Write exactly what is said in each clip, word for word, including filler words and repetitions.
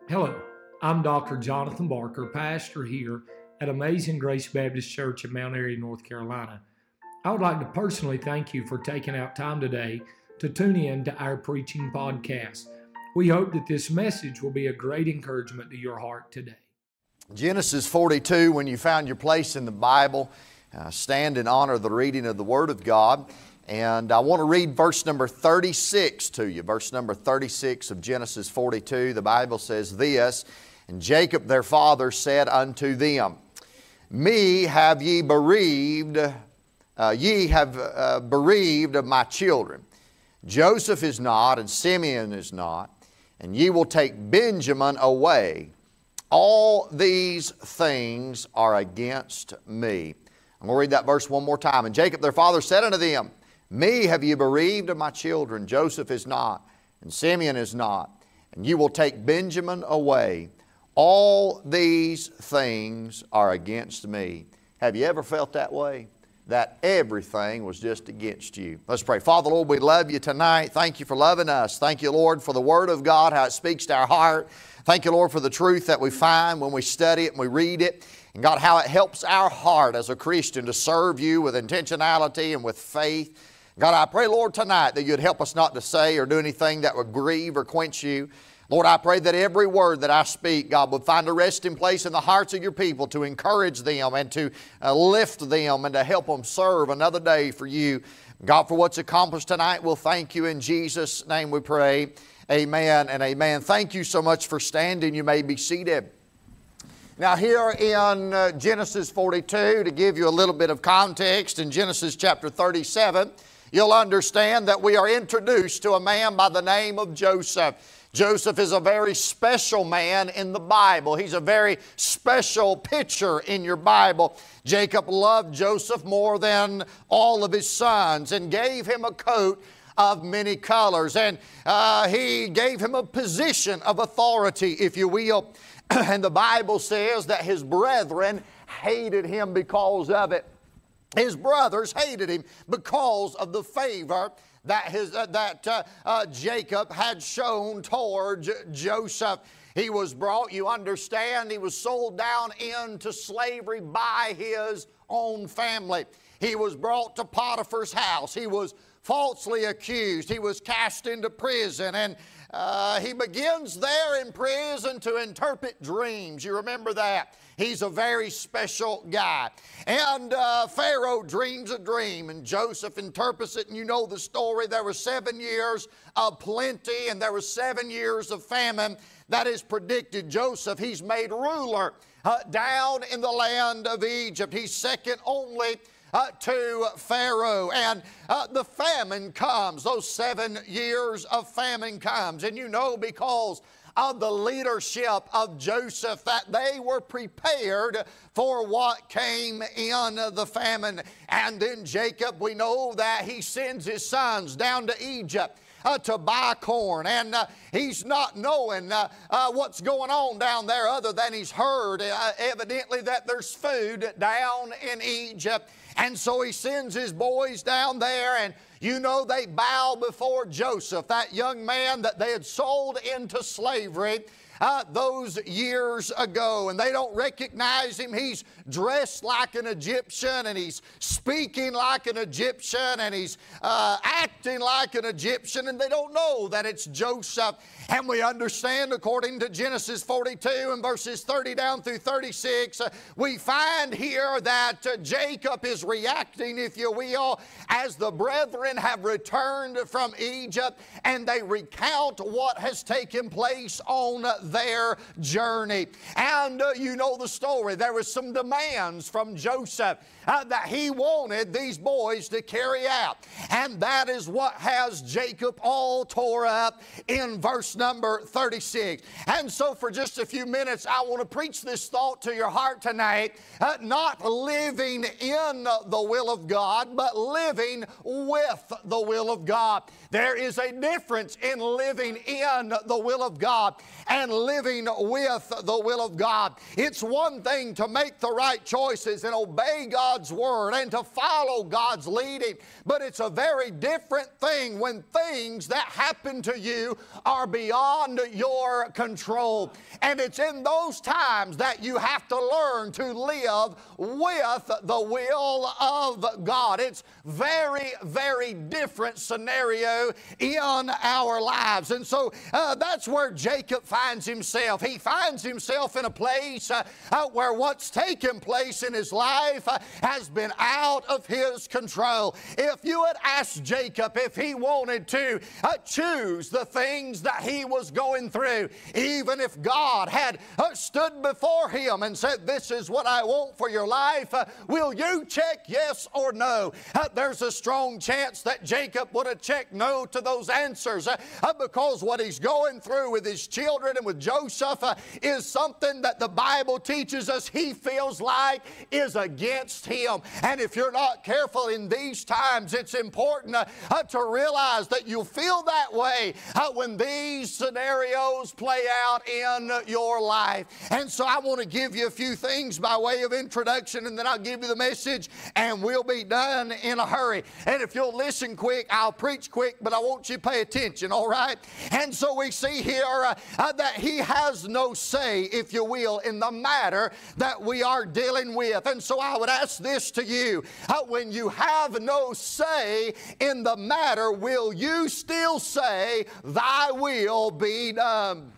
Hello, I'm Doctor Jonathan Barker, pastor here at Amazing Grace Baptist Church in Mount Airy, North Carolina. I would like to personally thank you for taking out time today to tune in to our preaching podcast. We hope that this message will be a great encouragement to your heart today. Genesis forty-two, when you found your place in the Bible, uh, stand in honor of the reading of the Word of God. And I want to read verse number thirty-six to you. Verse number thirty-six of Genesis forty-two. The Bible says this, "And Jacob their father said unto them, Me have ye bereaved, uh, ye have uh, bereaved of my children. Joseph is not, and Simeon is not, and ye will take Benjamin away. All these things are against me." I'm going to read that verse one more time. "And Jacob their father said unto them, Me have ye bereaved of my children. Joseph is not, and Simeon is not, and you will take Benjamin away. All these things are against me." Have you ever felt that way? That everything was just against you. Let's pray. Father, Lord, we love you tonight. Thank you for loving us. Thank you, Lord, for the Word of God, how it speaks to our heart. Thank you, Lord, for the truth that we find when we study it and we read it. And God, how it helps our heart as a Christian to serve you with intentionality and with faith. God, I pray, Lord, tonight that you'd help us not to say or do anything that would grieve or quench you. Lord, I pray that every word that I speak, God, would find a resting place in the hearts of your people to encourage them and to uh, lift them and to help them serve another day for you. God, for what's accomplished tonight, we'll thank you. In Jesus' name we pray. Amen and amen. Thank you so much for standing. You may be seated. Now here in uh, Genesis forty-two, to give you a little bit of context, in Genesis chapter thirty-seven, you'll understand that we are introduced to a man by the name of Joseph. Joseph is a very special man in the Bible. He's a very special picture in your Bible. Jacob loved Joseph more than all of his sons and gave him a coat of many colors. And uh, he gave him a position of authority, if you will. And the Bible says that his brethren hated him because of it. His brothers hated him because of the favor that, his, uh, that uh, uh, Jacob had shown towards Joseph. He was brought, you understand, he was sold down into slavery by his own family. He was brought to Potiphar's house. He was falsely accused. He was cast into prison, and uh, he begins there in prison to interpret dreams. You remember that? He's a very special guy. And uh, Pharaoh dreams a dream, and Joseph interprets it, and you know the story. There were seven years of plenty, and there were seven years of famine that is predicted. Joseph, he's made ruler uh, down in the land of Egypt. He's second only Uh, to Pharaoh, and uh, the famine comes. Those seven years of famine comes, and you know, because of the leadership of Joseph, that they were prepared for what came in the famine. And then Jacob, we know that he sends his sons down to Egypt Uh, to buy corn, and uh, he's not knowing uh, uh, what's going on down there, other than he's heard uh, evidently that there's food down in Egypt. And so he sends his boys down there, and you know they bow before Joseph, that young man that they had sold into slavery Uh, those years ago, and they don't recognize him. He's dressed like an Egyptian, and he's speaking like an Egyptian, and he's uh, acting like an Egyptian, and they don't know that it's Joseph. And we understand, according to Genesis forty-two and verses thirty down through thirty-six, uh, we find here that uh, Jacob is reacting, if you will, as the brethren have returned from Egypt, and they recount what has taken place on their journey. And uh, you know the story. There were some demands from Joseph uh, that he wanted these boys to carry out. And that is what has Jacob all tore up in verse number thirty-six. And so for just a few minutes, I want to preach this thought to your heart tonight. Uh, not living in the will of God, but living with the will of God. There is a difference in living in the will of God and living with the will of God. It's one thing to make the right choices and obey God's word and to follow God's leading, but it's a very different thing when things that happen to you are are beyond your control. And it's in those times that you have to learn to live with the will of God. It's very, very different scenario in our lives. And so uh, that's where Jacob finds himself. He finds himself in a place uh, uh, where what's taken place in his life uh, has been out of his control. If you had asked Jacob if he wanted to uh, choose the things that he was going through, even if God had uh, stood before him and said, this is what I want for your life, uh, will you check yes or no? Uh, there's a strong chance that Jacob would have checked no to those answers uh, uh, because what he's going through with his children and with Joseph uh, is something that the Bible teaches us he feels like is against him. And if you're not careful in these times, it's important uh, uh, to realize that you feel that way uh, when these scenarios play out in uh, your life. And so I want to give you a few things by way of introduction, and then I'll give you the message, and we'll be done in a hurry. And if you'll listen quick, I'll preach quick, but I want you to pay attention, all right? And so we see here uh, uh, that he has no say, if you will, in the matter that we are dealing with. And so I would ask this to you, uh, when you have no say in the matter, will you still say, thy will be done?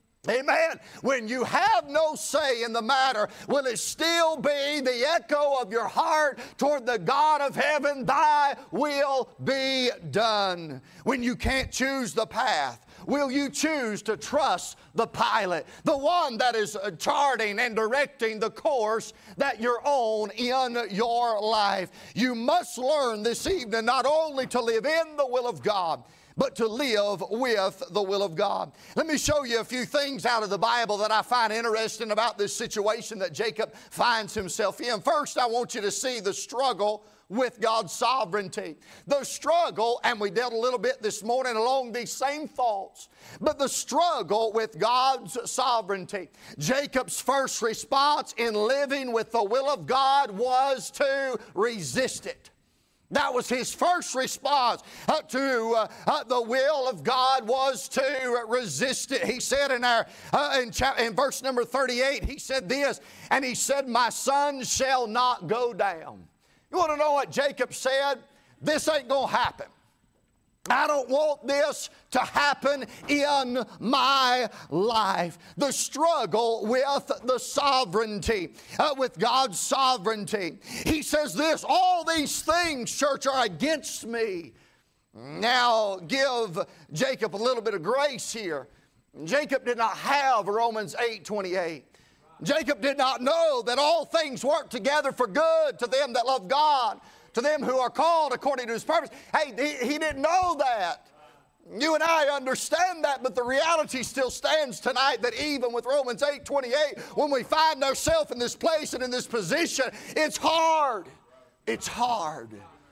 Amen. When you have no say in the matter, will it still be the echo of your heart toward the God of heaven, thy will be done? When you can't choose the path, will you choose to trust the pilot, the one that is charting and directing the course that you're on in your life? You must learn this evening not only to live in the will of God, but to live with the will of God. Let me show you a few things out of the Bible that I find interesting about this situation that Jacob finds himself in. First, I want you to see the struggle with God's sovereignty. The struggle, and we dealt a little bit this morning along these same thoughts, but the struggle with God's sovereignty. Jacob's first response in living with the will of God was to resist it. That was his first response uh, to uh, uh, the will of God, was to resist it. He said in our uh, in, cha- in verse number thirty-eight, he said this, and he said, my son shall not go down. You want to know what Jacob said? This ain't going to happen. I don't want this to happen in my life. The struggle with the sovereignty, uh, with God's sovereignty. He says this, all these things, church, are against me. Now, give Jacob a little bit of grace here. Jacob did not have Romans eight twenty-eight. Jacob did not know that all things work together for good to them that love God, to them who are called according to His purpose. Hey, he, he didn't know that. You and I understand that, but the reality still stands tonight that even with Romans eight twenty-eight, when we find ourselves in this place and in this position, it's hard. It's hard.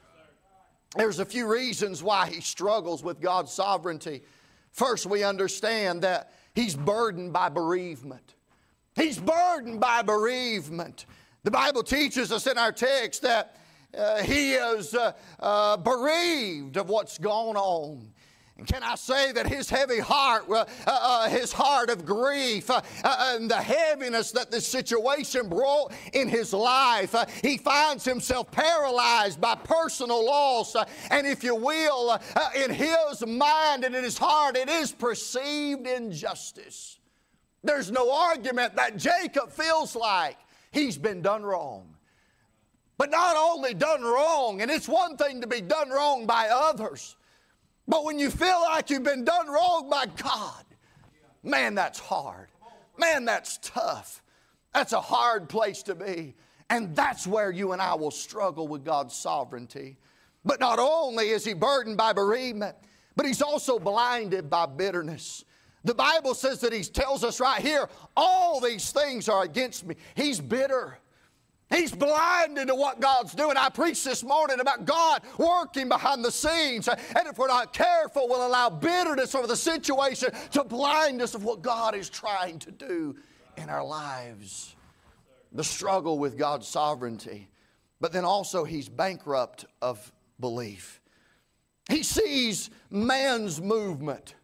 There's a few reasons why he struggles with God's sovereignty. First, we understand that he's burdened by bereavement. He's burdened by bereavement. The Bible teaches us in our text that uh, he is uh, uh, bereaved of what's gone on. And can I say that his heavy heart, uh, uh, his heart of grief, uh, uh, and the heaviness that this situation brought in his life, uh, he finds himself paralyzed by personal loss. Uh, and if you will, uh, uh, in his mind and in his heart, it is perceived injustice. There's no argument that Jacob feels like he's been done wrong. But not only done wrong, and it's one thing to be done wrong by others, but when you feel like you've been done wrong by God, man, that's hard. Man, that's tough. That's a hard place to be. And that's where you and I will struggle with God's sovereignty. But not only is he burdened by bereavement, but he's also blinded by bitterness. The Bible says that he tells us right here, all these things are against me. He's bitter. He's blinded to what God's doing. I preached this morning about God working behind the scenes. And if we're not careful, we'll allow bitterness over the situation to blind us of what God is trying to do in our lives. The struggle with God's sovereignty. But then also he's bankrupt of belief. He sees man's movement.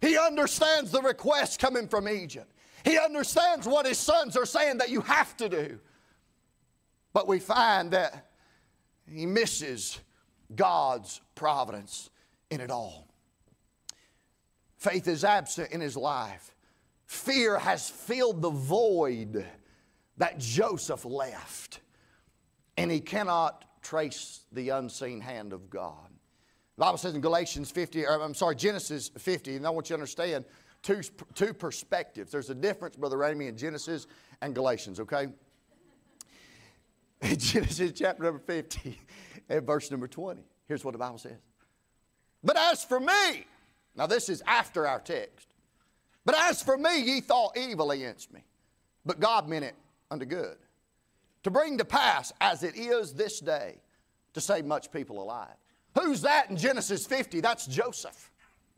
He understands the request coming from Egypt. He understands what his sons are saying that you have to do. But we find that he misses God's providence in it all. Faith is absent in his life. Fear has filled the void that Joseph left. And he cannot trace the unseen hand of God. The Bible says in Galatians fifty, or I'm sorry, Genesis fifty, and I want you to understand two, two perspectives. There's a difference, Brother Ramey, in Genesis and Galatians, okay? In Genesis chapter number fifty and verse number twenty. Here's what the Bible says. But as for me, now this is after our text. But as for me, ye thought evil against me. But God meant it unto good, to bring to pass as it is this day, to save much people alive. Who's that in Genesis fifty? That's Joseph.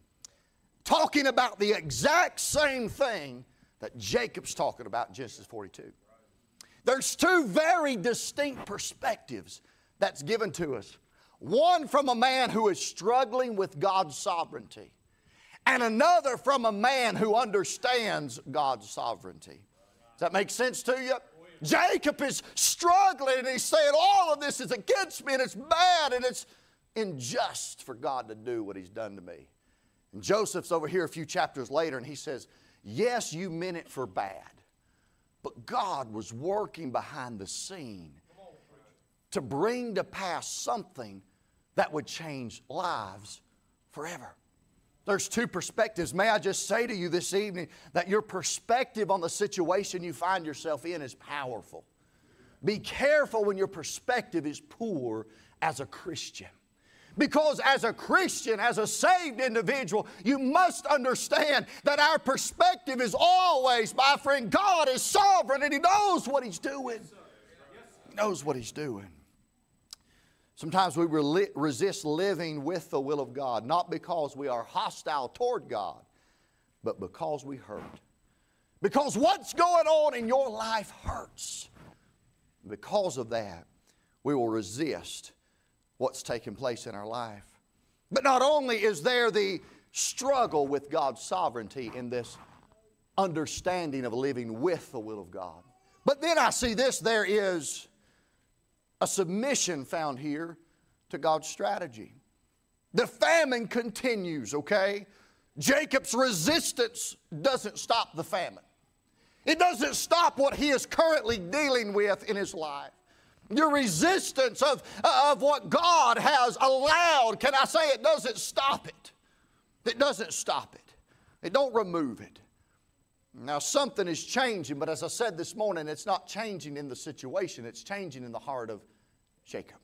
Talking about the exact same thing that Jacob's talking about in Genesis forty-two. There's two very distinct perspectives that's given to us. One from a man who is struggling with God's sovereignty, and another from a man who understands God's sovereignty. Does that make sense to you? Jacob is struggling and he's saying all of this is against me and it's bad and it's unjust for God to do what he's done to me. And Joseph's over here a few chapters later and he says, yes, you meant it for bad, but God was working behind the scene to bring to pass something that would change lives forever. There's two perspectives. May I just say to you this evening that your perspective on the situation you find yourself in is powerful. Be careful when your perspective is poor as a Christian. Because as a Christian, as a saved individual, you must understand that our perspective is always, my friend, God is sovereign and He knows what He's doing. He knows what He's doing. Sometimes we resist living with the will of God, not because we are hostile toward God, but because we hurt. Because what's going on in your life hurts. Because of that, we will resist what's taking place in our life. But not only is there the struggle with God's sovereignty in this understanding of living with the will of God, but then I see this, there is a submission found here to God's strategy. The famine continues, okay? Jacob's resistance doesn't stop the famine. It doesn't stop what he is currently dealing with in his life. Your resistance of, of what God has allowed, can I say it doesn't stop it? It doesn't stop it. It don't remove it. Now something is changing, but as I said this morning, it's not changing in the situation, it's changing in the heart of Jacob.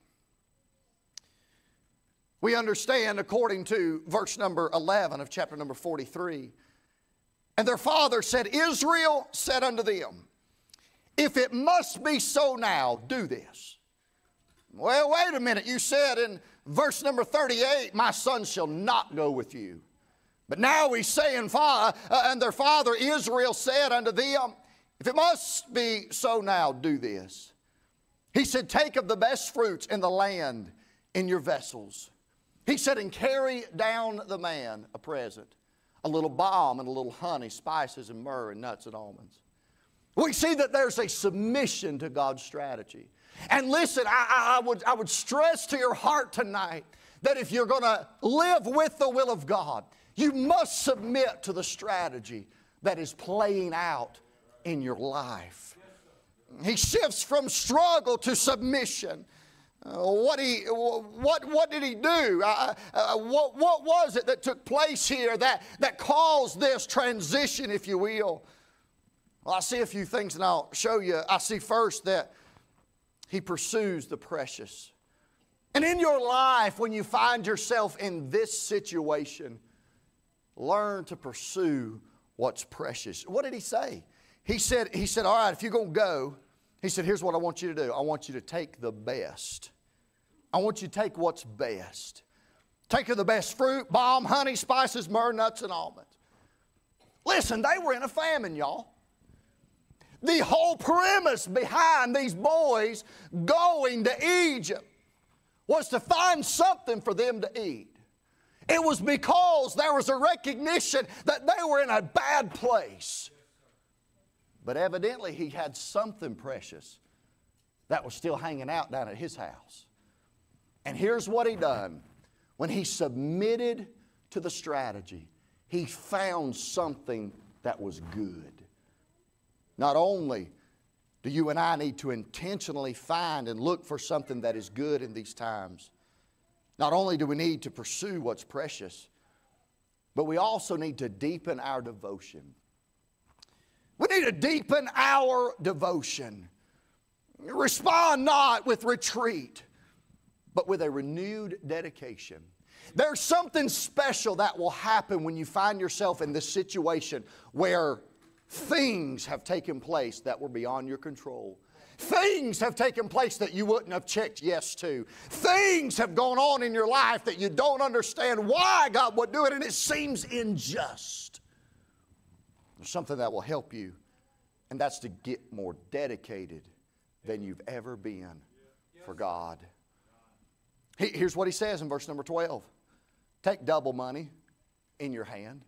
We understand according to verse number eleven of chapter number forty-three, and their father said, Israel said unto them, if it must be so now, do this. Well, wait a minute. You said in verse number thirty-eight, my son shall not go with you. But now he's saying, uh, and their father Israel said unto them, if it must be so now, do this. He said, take of the best fruits in the land in your vessels. He said, and carry down the man a present, a little balm and a little honey, spices and myrrh and nuts and almonds. We see that there's a submission to God's strategy. And listen, I, I, would, I would stress to your heart tonight that if you're going to live with the will of God, you must submit to the strategy that is playing out in your life. He shifts from struggle to submission. Uh, what, he, what, what did he do? Uh, uh, what, what was it that took place here that, that caused this transition, if you will? Well, I see a few things and I'll show you. I see first that he pursues the precious. And in your life, when you find yourself in this situation, learn to pursue what's precious. What did he say? He said, he said, all right, if you're going to go, he said, here's what I want you to do. I want you to take the best. I want you to take what's best. Take of the best fruit, balm, honey, spices, myrrh, nuts, and almonds. Listen, they were in a famine, y'all. The whole premise behind these boys going to Egypt was to find something for them to eat. It was because there was a recognition that they were in a bad place. But evidently he had something precious that was still hanging out down at his house. And here's what he done. When he submitted to the strategy, he found something that was good. Not only do you and I need to intentionally find and look for something that is good in these times, not only do we need to pursue what's precious, but we also need to deepen our devotion. We need to deepen our devotion. Respond not with retreat, but with a renewed dedication. There's something special that will happen when you find yourself in this situation where things have taken place that were beyond your control. Things have taken place that you wouldn't have checked yes to. Things have gone on in your life that you don't understand why God would do it, and it seems unjust. There's something that will help you, and that's to get more dedicated than you've ever been for God. Here's what he says in verse number twelve. Take double money in your hand.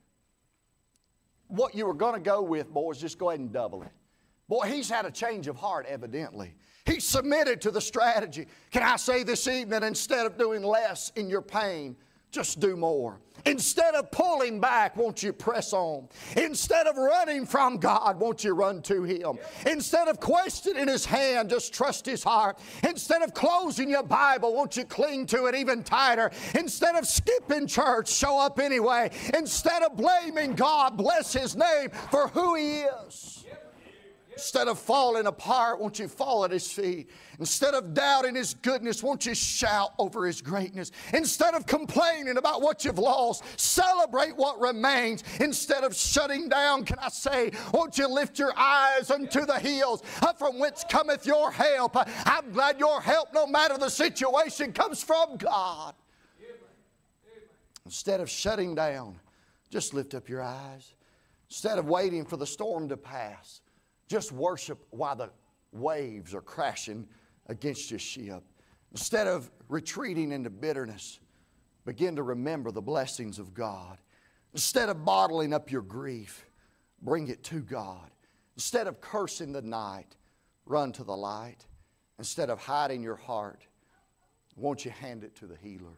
What you were going to go with, boys, just go ahead and double it. Boy, he's had a change of heart, evidently. He submitted to the strategy. Can I say this evening, instead of doing less in your pain, just do more. Instead of pulling back, won't you press on? Instead of running from God, won't you run to Him? Instead of questioning His hand, just trust His heart. Instead of closing your Bible, won't you cling to it even tighter? Instead of skipping church, show up anyway. Instead of blaming God, bless His name for who He is. Instead of falling apart, won't you fall at His feet? Instead of doubting His goodness, won't you shout over His greatness? Instead of complaining about what you've lost, celebrate what remains. Instead of shutting down, can I say, won't you lift your eyes unto the hills, from whence cometh your help? I'm glad your help, no matter the situation, comes from God. Instead of shutting down, just lift up your eyes. Instead of waiting for the storm to pass, just worship while the waves are crashing against your ship. Instead of retreating into bitterness, begin to remember the blessings of God. Instead of bottling up your grief, bring it to God. Instead of cursing the night, run to the light. Instead of hiding your heart, won't you hand it to the healer?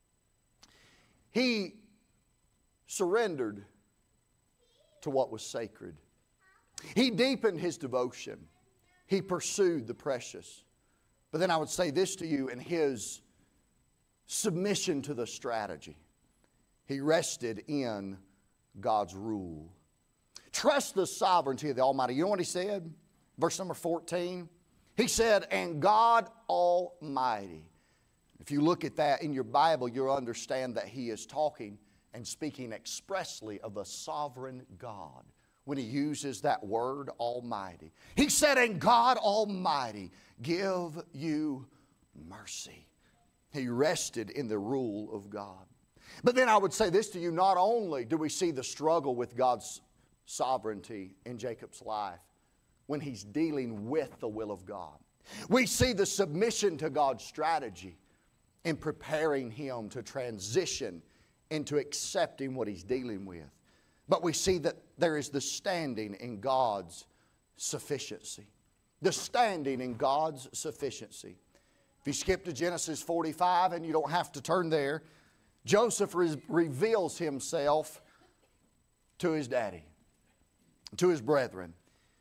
He surrendered to what was sacred. He deepened his devotion. He pursued the precious. But then I would say this to you, in his submission to the strategy, he rested in God's rule. Trust the sovereignty of the Almighty. You know what he said? Verse number fourteen. He said, and God Almighty. If you look at that in your Bible, you'll understand that he is talking and speaking expressly of the sovereign God when he uses that word Almighty. He said, and God Almighty give you mercy. He rested in the rule of God. But then I would say this to you, not only do we see the struggle with God's sovereignty in Jacob's life when he's dealing with the will of God, we see the submission to God's strategy in preparing him to transition into accepting what he's dealing with. But we see that there is the standing in God's sufficiency. The standing in God's sufficiency. If you skip to Genesis forty-five, and you don't have to turn there, Joseph re- reveals himself to his daddy, to his brethren.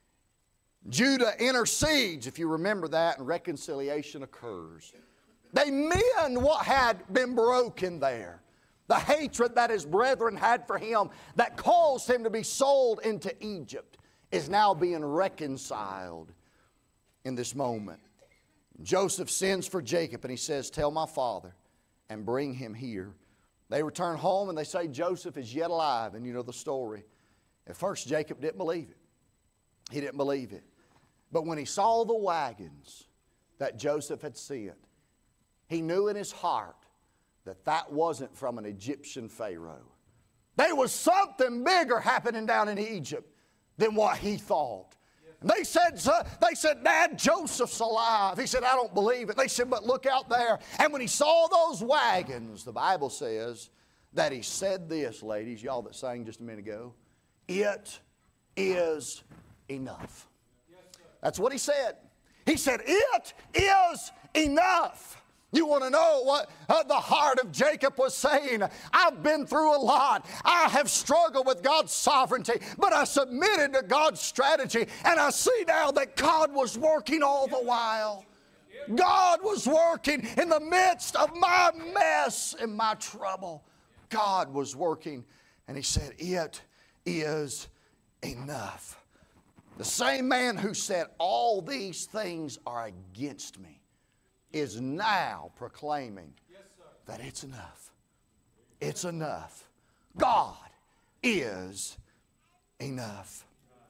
Judah intercedes, if you remember that, and reconciliation occurs. They mend what had been broken there. The hatred that his brethren had for him that caused him to be sold into Egypt is now being reconciled in this moment. Joseph sends for Jacob and he says, tell my father and bring him here. They return home and they say Joseph is yet alive, and you know the story. At first Jacob didn't believe it. He didn't believe it. But when he saw the wagons that Joseph had sent, he knew in his heart that that wasn't from an Egyptian Pharaoh. There was something bigger happening down in Egypt than what he thought. And they said, they said, Dad, Joseph's alive. He said, I don't believe it. They said, but look out there. And when he saw those wagons, the Bible says that He said this, ladies, y'all that sang just a minute ago, it is enough. That's what He said. He said, it is enough. You want to know what uh, the heart of Jacob was saying? I've been through a lot. I have struggled with God's sovereignty, but I submitted to God's strategy, and I see now that God was working all the while. God was working in the midst of my mess and my trouble. God was working, and He said, it is enough. The same man who said, all these things are against me, is now proclaiming that it's enough. It's enough. God is enough.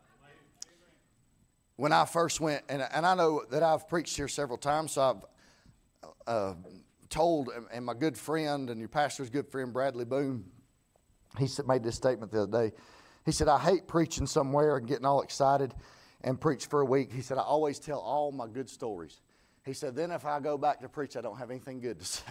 When I first went, and, and I know that I've preached here several times, so I've uh, told, and my good friend and your pastor's good friend, Bradley Boone, he said, made this statement the other day. He said, I hate preaching somewhere and getting all excited and preach for a week. He said, I always tell all my good stories. He said, then if I go back to preach, I don't have anything good to say.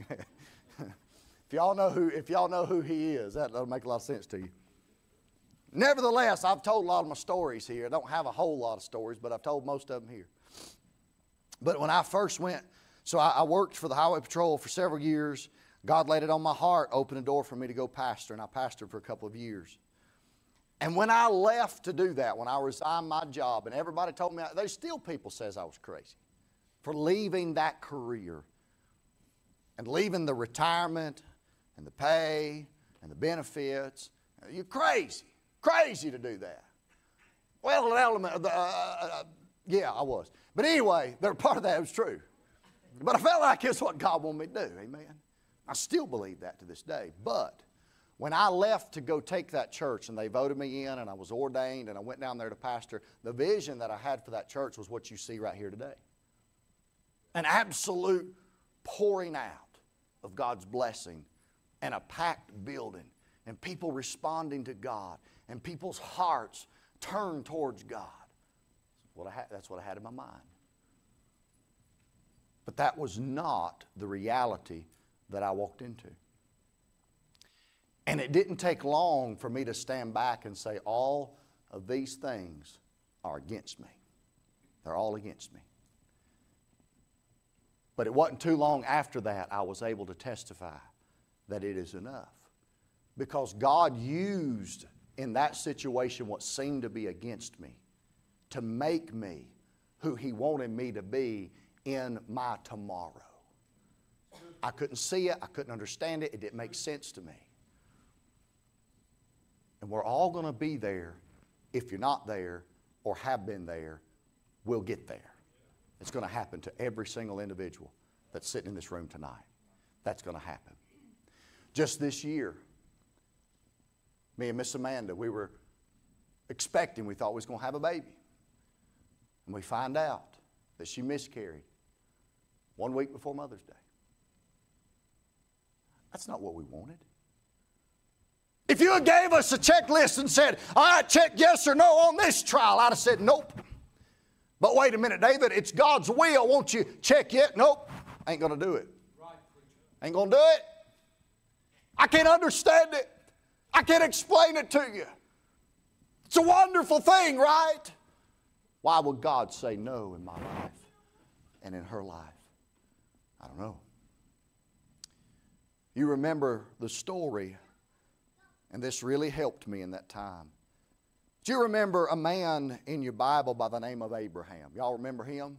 If y'all know who, if y'all know who he is, that, that'll make a lot of sense to you. Nevertheless, I've told a lot of my stories here. I don't have a whole lot of stories, but I've told most of them here. But when I first went, so I, I worked for the Highway Patrol for several years. God laid it on my heart, opened a door for me to go pastor, and I pastored for a couple of years. And when I left to do that, when I resigned my job, and everybody told me, there's still people says I was crazy for leaving that career and leaving the retirement and the pay and the benefits. You're crazy, crazy to do that. Well, an element, uh, uh, yeah, I was. But anyway, there, part of that was true. But I felt like it's what God wanted me to do, amen. I still believe that to this day. But when I left to go take that church and they voted me in and I was ordained and I went down there to pastor, the vision that I had for that church was what you see right here today. An absolute pouring out of God's blessing and a packed building and people responding to God and people's hearts turned towards God. That's what I had, that's what I had in my mind. But that was not the reality that I walked into. And it didn't take long for me to stand back and say, all of these things are against me. They're all against me. But it wasn't too long after that I was able to testify that it is enough. Because God used in that situation what seemed to be against me to make me who He wanted me to be in my tomorrow. I couldn't see it. I couldn't understand it. It didn't make sense to me. And we're all going to be there. If you're not there or have been there, we'll get there. It's going to happen to every single individual that's sitting in this room tonight. That's going to happen. Just this year, me and Miss Amanda, we were expecting, we thought we was going to have a baby. And we find out that she miscarried one week before Mother's Day. That's not what we wanted. If you had gave us a checklist and said, all right, check yes or no on this trial, I'd have said nope. But wait a minute, David, it's God's will. Won't you check yet? Nope. Ain't going to do it. Ain't going to do it. I can't understand it. I can't explain it to you. It's a wonderful thing, right? Why would God say no in my life and in her life? I don't know. You remember the story, and this really helped me in that time. Do you remember a man in your Bible by the name of Abraham? Y'all remember him?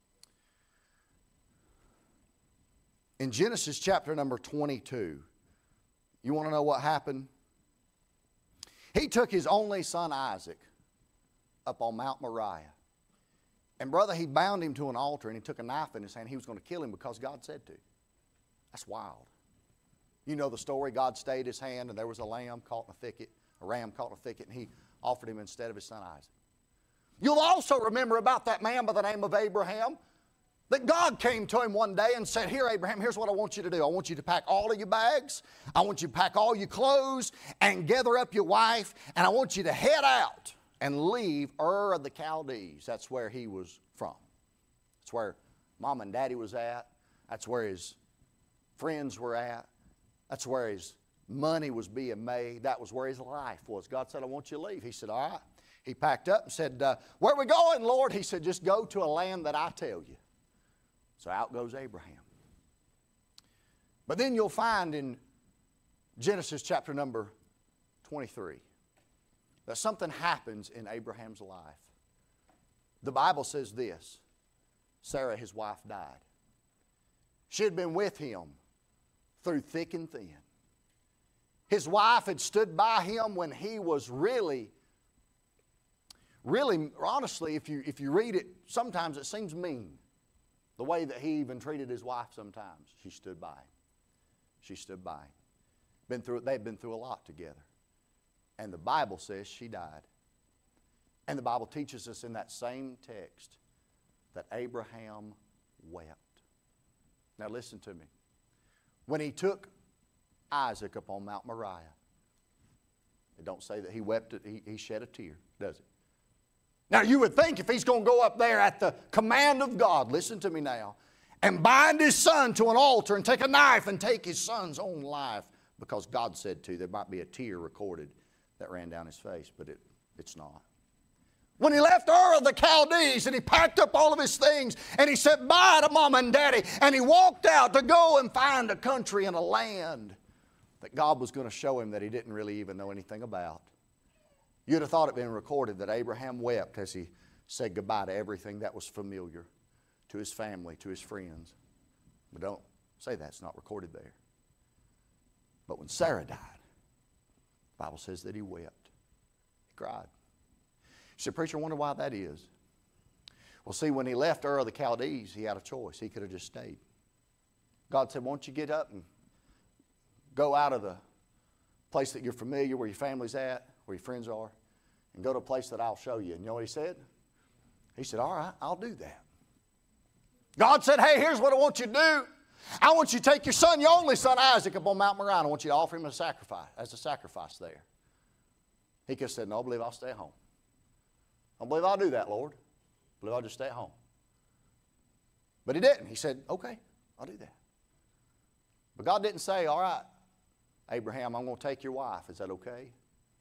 In Genesis chapter number twenty-two, you want to know what happened? He took his only son Isaac up on Mount Moriah. And brother, he bound him to an altar and he took a knife in his hand. He was going to kill him because God said to. That's wild. You know the story. God stayed his hand and there was a lamb caught in a thicket, a ram caught in a thicket, and he offered him instead of his son Isaac. You'll also remember about that man by the name of Abraham, that God came to him one day and said, here, Abraham, here's what I want you to do. I want you to pack all of your bags. I want you to pack all your clothes and gather up your wife, and I want you to head out and leave Ur of the Chaldees. That's where he was from. That's where mom and daddy was at. That's where his friends were at. That's where his Money was being made. That was where his life was. God said, I want you to leave. He said, all right. He packed up and said, uh, where are we going, Lord? He said, just go to a land that I tell you. So out goes Abraham. But then you'll find in Genesis chapter number twenty-three that something happens in Abraham's life. The Bible says this: Sarah, his wife, died. She had been with him through thick and thin. His wife had stood by him when he was really, really, honestly, if you, if you read it, sometimes it seems mean. The way that he even treated his wife sometimes. She stood by him. She stood by him. Been through, they've been through a lot together. And the Bible says she died. And the Bible teaches us in that same text that Abraham wept. Now listen to me. When he took Isaac up on Mount Moriah, it don't say that he wept, he, he shed a tear, does it? Now you would think if he's going to go up there at the command of God, listen to me now, and bind his son to an altar and take a knife and take his son's own life, because God said to, there might be a tear recorded that ran down his face, but it, it's not. When he left Ur of the Chaldees and he packed up all of his things and he said bye to mom and daddy and he walked out to go and find a country and a land that God was going to show him that he didn't really even know anything about. You'd have thought it been recorded that Abraham wept as he said goodbye to everything that was familiar, to his family, to his friends. But don't say that's not recorded there. But when Sarah died, the Bible says that he wept. He cried. You said, preacher, I wonder why that is. Well, see, when he left Ur of the Chaldees, he had a choice. He could have just stayed. God said, won't you get up and go out of the place that you're familiar, where your family's at, where your friends are, and go to a place that I'll show you. And you know what he said? He said, all right, I'll do that. God said, hey, here's what I want you to do. I want you to take your son, your only son Isaac, up on Mount Moriah. I want you to offer him a sacrifice, as a sacrifice there. He could have said, no, I believe I'll stay at home. I believe I'll do that, Lord. I believe I'll just stay at home. But he didn't. He said, okay, I'll do that. But God didn't say, all right, Abraham, I'm going to take your wife. Is that okay?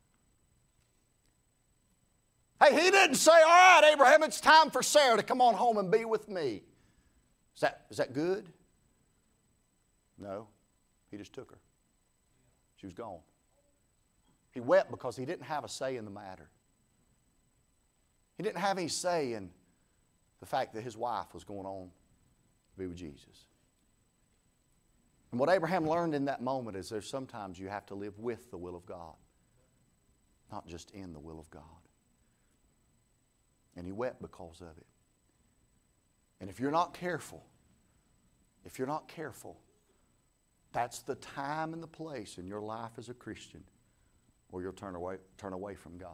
Hey, he didn't say, all right, Abraham, it's time for Sarah to come on home and be with me. Is that, is that good? No. He just took her. She was gone. He wept because he didn't have a say in the matter. He didn't have any say in the fact that his wife was going on to be with Jesus. And what Abraham learned in that moment is there's sometimes you have to live with the will of God, not just in the will of God. And he wept because of it. And if you're not careful, if you're not careful, that's the time and the place in your life as a Christian where you'll turn away, turn away from God.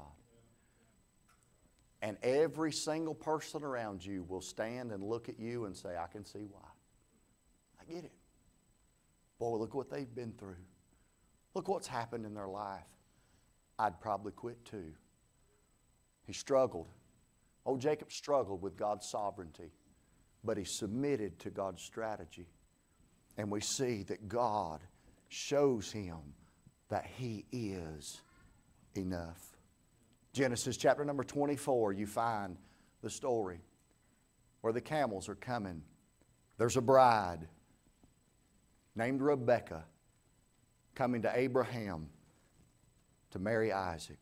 And every single person around you will stand and look at you and say, I can see why. I get it. Boy, look what they've been through. Look what's happened in their life. I'd probably quit too. He struggled. Oh, Jacob struggled with God's sovereignty, but he submitted to God's strategy. And we see that God shows him that he is enough. Genesis chapter number twenty-four, you find the story where the camels are coming. There's a bride named Rebekah coming to Abraham to marry Isaac.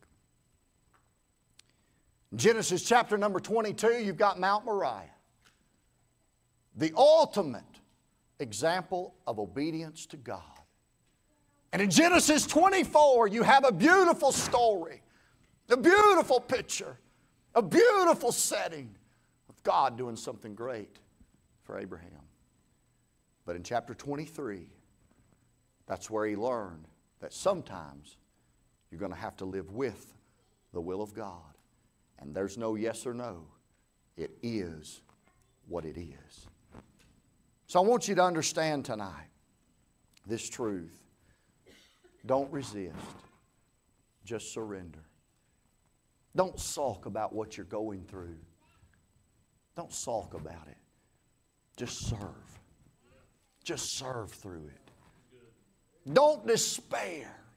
Genesis chapter number twenty-two, you've got Mount Moriah. The ultimate example of obedience to God. And in Genesis twenty-four, you have a beautiful story, a beautiful picture, a beautiful setting of God doing something great for Abraham. But in chapter twenty-three, that's where he learned that sometimes you're going to have to live with the will of God. And there's no yes or no. It is what it is. So I want you to understand tonight this truth. Don't resist. Just surrender. Don't sulk about what you're going through. Don't sulk about it. Just serve. Just serve through it. Don't despair.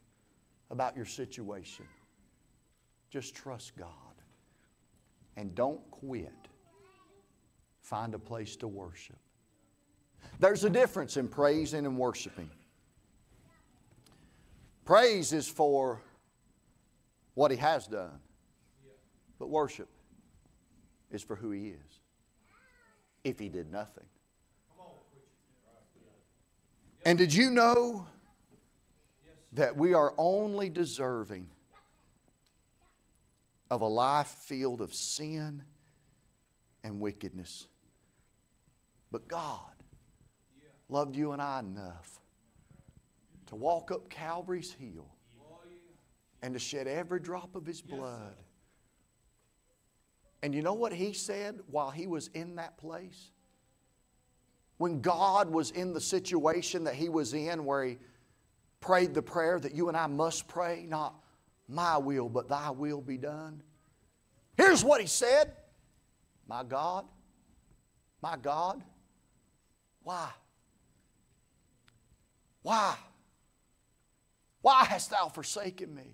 about your situation. Just trust God. And don't quit. Find a place to worship. There's a difference in praising and worshiping. Praise is for what He has done. But worship is for who He is. If He did nothing. And did you know that we are only deserving of a life filled of sin and wickedness? But God loved you and I enough to walk up Calvary's hill and to shed every drop of His blood. And you know what He said while He was in that place? When God was in the situation that He was in, where He prayed the prayer that you and I must pray, not my will, but Thy will be done. Here's what He said. My God, my God, why? Why? Why hast Thou forsaken me?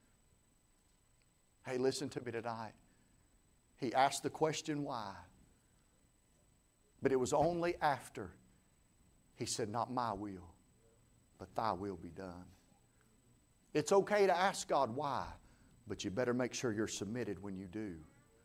Hey, listen to me tonight. He asked the question, why? But it was only after He said, not my will, but Thy will be done. It's okay to ask God why, but you better make sure you're submitted when you do.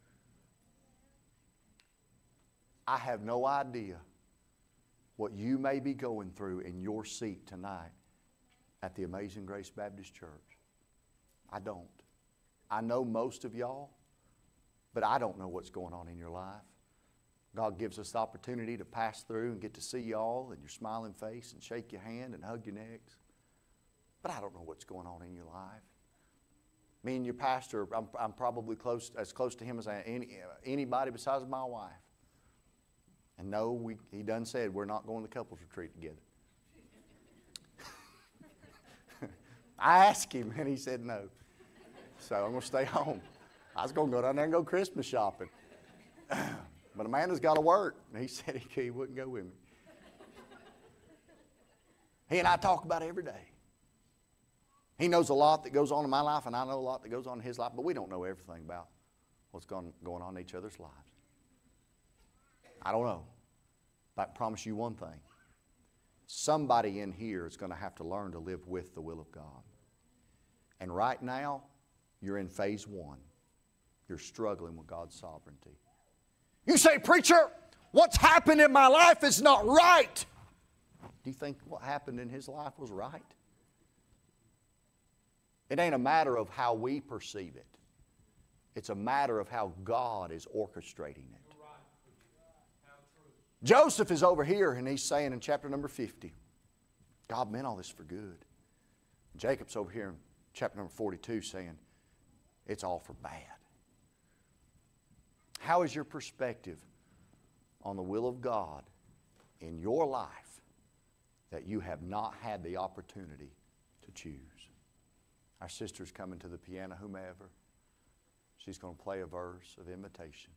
I have no idea what you may be going through in your seat tonight at the Amazing Grace Baptist Church. I don't. I know most of y'all, but I don't know what's going on in your life. God gives us the opportunity to pass through and get to see y'all and your smiling face and shake your hand and hug your necks. But I don't know what's going on in your life. Me and your pastor, I'm, I'm probably close, as close to him as I, any, anybody besides my wife. And no, we, he done said we're not going to couples retreat together. I asked him and he said no. So I'm going to stay home. I was going to go down there and go Christmas shopping. But Amanda's got to work. And he said he, he wouldn't go with me. He and I talk about it every day. He knows a lot that goes on in my life, and I know a lot that goes on in his life, but we don't know everything about what's going, going on in each other's lives. I don't know. But I can promise you one thing. Somebody in here is going to have to learn to live with the will of God. And right now, you're in phase one. You're struggling with God's sovereignty. You say, preacher, what's happened in my life is not right. Do you think what happened in his life was right? It ain't a matter of how we perceive it. It's a matter of how God is orchestrating it. Joseph is over here and he's saying in chapter number fifty, God meant all this for good. Jacob's over here in chapter number forty-two saying, it's all for bad. How is your perspective on the will of God in your life that you have not had the opportunity to choose? Our sister's coming to the piano, whomever. She's going to play a verse of invitation.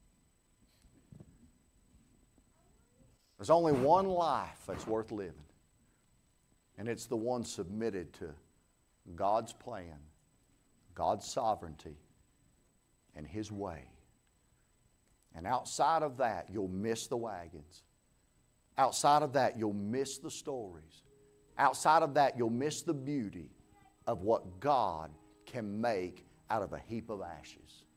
There's only one life that's worth living, and it's the one submitted to God's plan, God's sovereignty, and His way. And outside of that, you'll miss the wagons. Outside of that, you'll miss the stories. Outside of that, you'll miss the beauty of what God can make out of a heap of ashes.